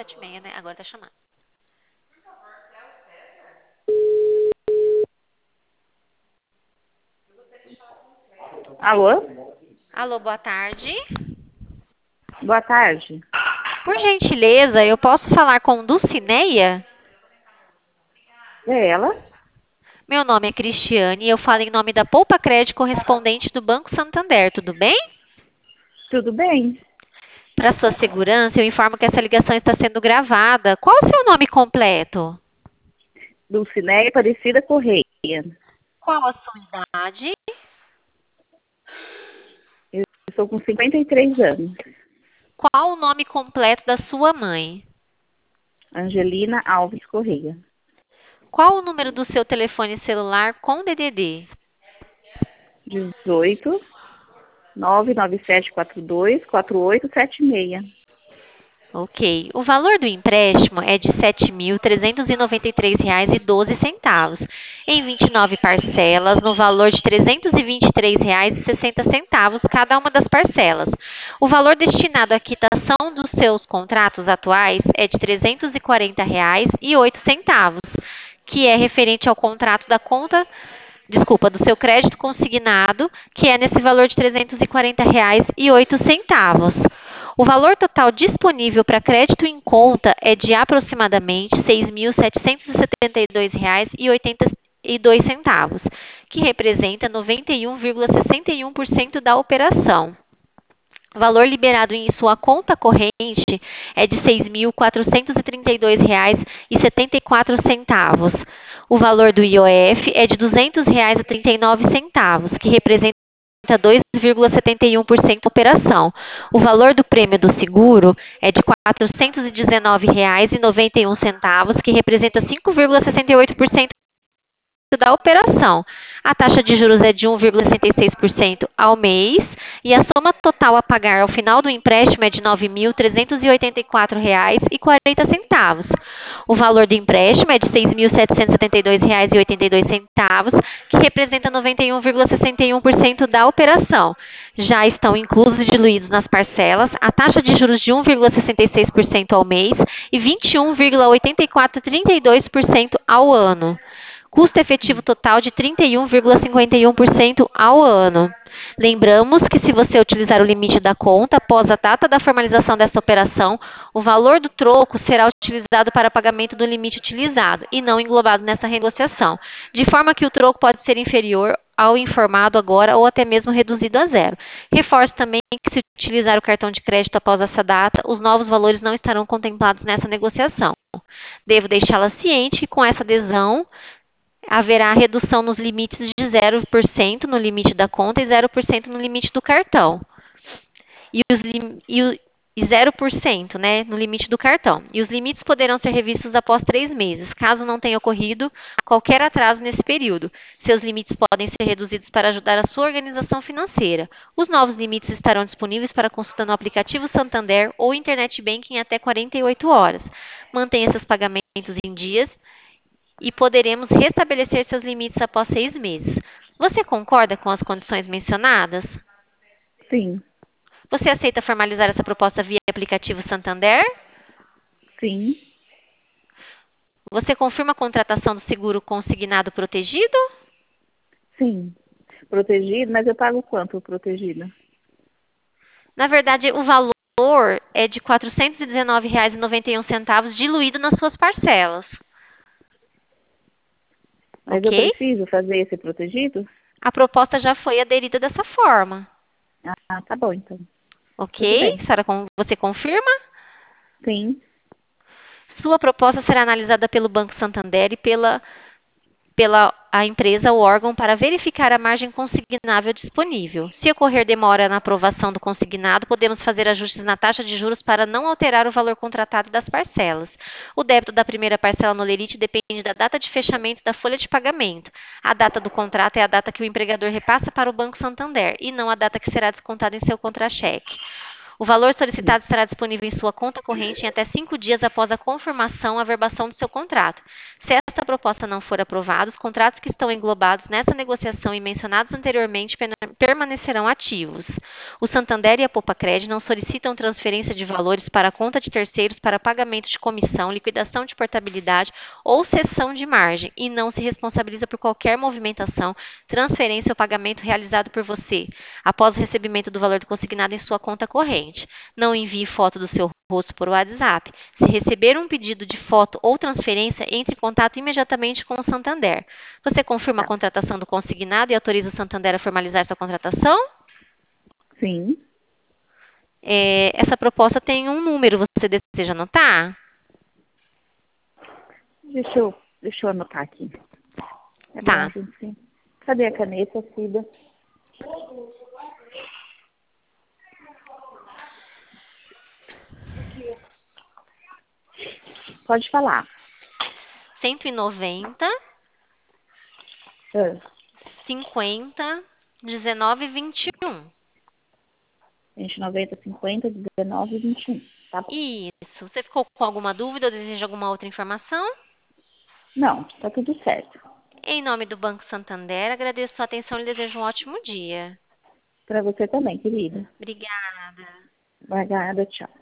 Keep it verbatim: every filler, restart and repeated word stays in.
sete seis, né? Agora tá chamando. Alô? Alô, boa tarde. Boa tarde. Por gentileza, eu posso falar com Dulcineia? É ela? Meu nome é Cristiane e eu falo em nome da Poupa Crédito correspondente do Banco Santander, tudo bem? Tudo bem? Para sua segurança, eu informo que essa ligação está sendo gravada. Qual o seu nome completo? Dulcineia Aparecida Correia. Qual a sua idade? Eu sou com cinquenta e três anos. Qual o nome completo da sua mãe? Angelina Alves Correia. Qual o número do seu telefone celular com D D D? dezoito, nove nove sete quatro dois, quatro oito sete seis. Ok. O valor do empréstimo é de sete mil trezentos e noventa e três reais e doze centavos, em vinte e nove parcelas, no valor de trezentos e vinte e três reais e sessenta centavos cada uma das parcelas. O valor destinado à quitação dos seus contratos atuais é de trezentos e quarenta reais e oito centavos, que é referente ao contrato da conta, desculpa, do seu crédito consignado, que é nesse valor de trezentos e quarenta reais e oito centavos. O valor total disponível para crédito em conta é de aproximadamente seis mil setecentos e setenta e dois reais e oitenta e dois centavos, que representa noventa e um vírgula sessenta e um por cento da operação. O valor liberado em sua conta corrente é de seis mil quatrocentos e trinta e dois reais e setenta e quatro centavos. O valor do I O F é de duzentos reais e trinta e nove centavos, que representa dois vírgula setenta e um por cento da operação. O valor do prêmio do seguro é de quatrocentos e dezenove reais e noventa e um centavos, que representa cinco vírgula sessenta e oito por cento da operação. A taxa de juros é de um vírgula sessenta e seis por cento ao mês e a soma total a pagar ao final do empréstimo é de nove mil trezentos e oitenta e quatro reais e quarenta centavos. O valor do empréstimo é de seis mil setecentos e setenta e dois reais e oitenta e dois centavos, que representa noventa e um vírgula sessenta e um por cento da operação. Já estão inclusos e diluídos nas parcelas a taxa de juros de um vírgula sessenta e seis por cento ao mês e vinte e um vírgula oitenta e quatro trinta e dois por cento ao ano. Custo efetivo total de trinta e um vírgula cinquenta e um por cento ao ano. Lembramos que se você utilizar o limite da conta após a data da formalização dessa operação, o valor do troco será utilizado para pagamento do limite utilizado e não englobado nessa renegociação, de forma que o troco pode ser inferior ao informado agora ou até mesmo reduzido a zero. Reforço também que se utilizar o cartão de crédito após essa data, os novos valores não estarão contemplados nessa negociação. Devo deixá-la ciente que com essa adesão haverá redução nos limites de zero por cento no limite da conta e zero por cento no limite do cartão. E, os lim, e, o, e zero por cento né, no limite do cartão. E os limites poderão ser revistos após três meses, caso não tenha ocorrido qualquer atraso nesse período. Seus limites podem ser reduzidos para ajudar a sua organização financeira. Os novos limites estarão disponíveis para consulta no aplicativo Santander ou Internet Banking em até quarenta e oito horas. Mantenha seus pagamentos em dias e poderemos restabelecer seus limites após seis meses. Você concorda com as condições mencionadas? Sim. Você aceita formalizar essa proposta via aplicativo Santander? Sim. Você confirma a contratação do seguro consignado protegido? Sim. Protegido, mas eu pago quanto protegido? Na verdade, o valor é de quatrocentos e dezenove reais e noventa e um centavos diluído nas suas parcelas. Mas eu Ok? preciso fazer esse protegido? A proposta já foi aderida dessa forma. Ah, tá bom então. Tudo Ok? bem. Sara, você confirma? Sim. Sua proposta será analisada pelo Banco Santander e pela, pela a empresa ou órgão para verificar a margem consignável disponível. Se ocorrer demora na aprovação do consignado, podemos fazer ajustes na taxa de juros para não alterar o valor contratado das parcelas. O débito da primeira parcela no lerite depende da data de fechamento da folha de pagamento. A data do contrato é a data que o empregador repassa para o Banco Santander e não a data que será descontada em seu contra-cheque. O valor solicitado estará disponível em sua conta corrente em até cinco dias após a confirmação, averbação do seu contrato. Se esta proposta não for aprovada, os contratos que estão englobados nessa negociação e mencionados anteriormente pena- permanecerão ativos. O Santander e a Popacred não solicitam transferência de valores para a conta de terceiros para pagamento de comissão, liquidação de portabilidade ou cessão de margem e não se responsabiliza por qualquer movimentação, transferência ou pagamento realizado por você após o recebimento do valor consignado em sua conta corrente. Não envie foto do seu rosto por WhatsApp. Se receber um pedido de foto ou transferência, entre em contato imediatamente com o Santander. Você confirma a Tá. contratação do consignado e autoriza o Santander a formalizar sua contratação? Sim. É, essa proposta tem um número, você deseja anotar? Deixa eu, deixa eu anotar aqui. É bom a Tá. gente sim. Cadê a caneta, Cida? Pode falar. cento e noventa, Ah, cinquenta, dezenove, vinte e um. vinte, noventa, cinquenta, dezenove, vinte e um. Tá bom. Isso. Você ficou com alguma dúvida ou deseja alguma outra informação? Não, tá tudo certo. Em nome do Banco Santander, agradeço sua atenção e desejo um ótimo dia. Pra você também, querida. Obrigada. Obrigada, tchau.